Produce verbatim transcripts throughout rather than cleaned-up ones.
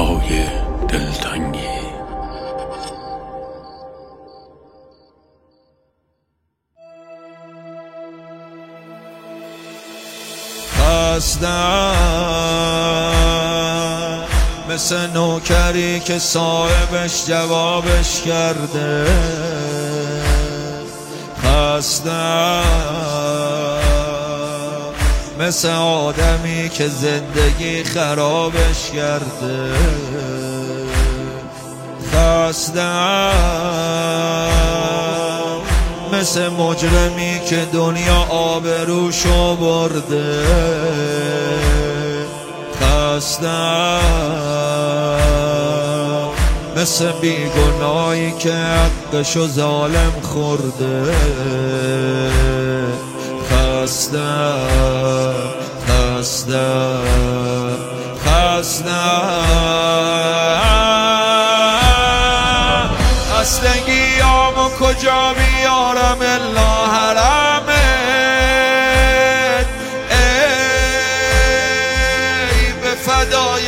جای دلتنگی. خستم مثل نوکری که صاحبش جوابش کرده. خستم مثل آدمی که زندگی خرابش کرده. خستم مثل مجرمی که دنیا آبروشو برده. خستم مثل بیگناهی که حقشو ظالم خورده. خستم خستم خستم خستگیامو کجا بیارم الا حرمت. ای به فدای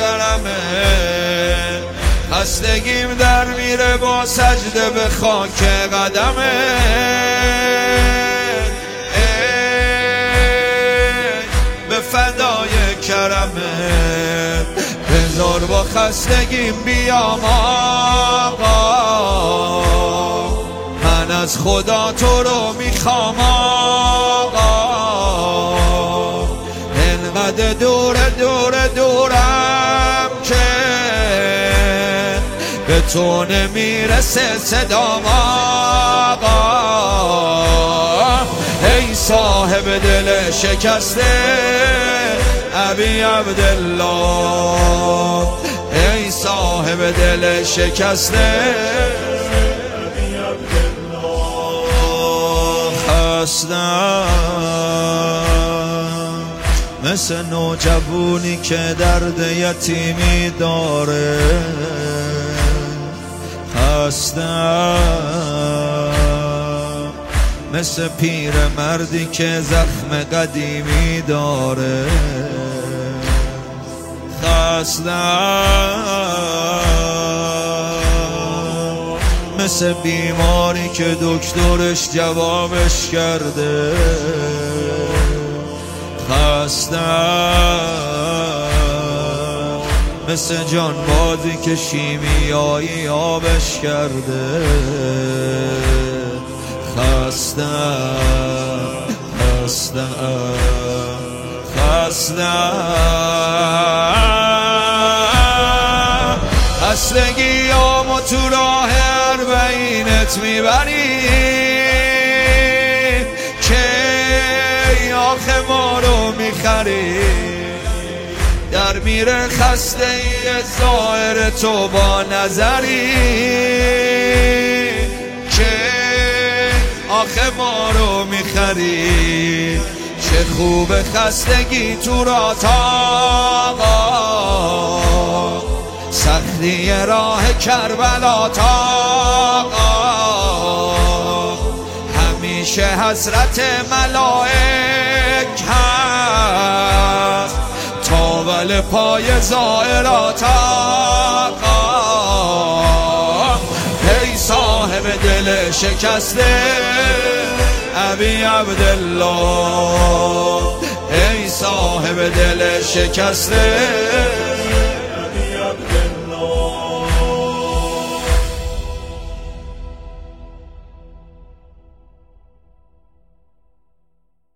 کرمت، خستگیم در میره با سجده به خاک قدمت. به فدای کرمت بذار با خستگیم بیام آقا. من از خدا تو رو میخوام آقا. انقدر دور دور دورم که به تو نمیرسه صدام آقا. ای صاحب دل شکسته ابی عبدالله، ای صاحب دل شکسته ابی عبدالله. خستم مثل نوجوانی که درد یتیمی داره. خستم مثل پیر مردی که زخم قدیمی داره. خستم مثل بیماری که دکترش جوابش کرده. خستم مثل جانبازی که شیمیایی آبش کرده. خستم خستم خستم خستگیامو تو راه اربعینت میبری که آخه ما رو میخری. در میره خسته ای ظاهر تو با نظری که آخه ما رو میخری. چه خوب خستگی تو را تاقا، سختی راه کربلا تاقا. همیشه حسرت ملائک هست تاول پای زائرات آقا. ای صاحب دل شکسته ابی عبدالله، ای صاحب دل شکسته ابی عبدالله.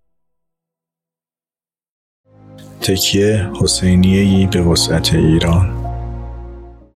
تکیه حسینیه‌ای به وسعت ایران.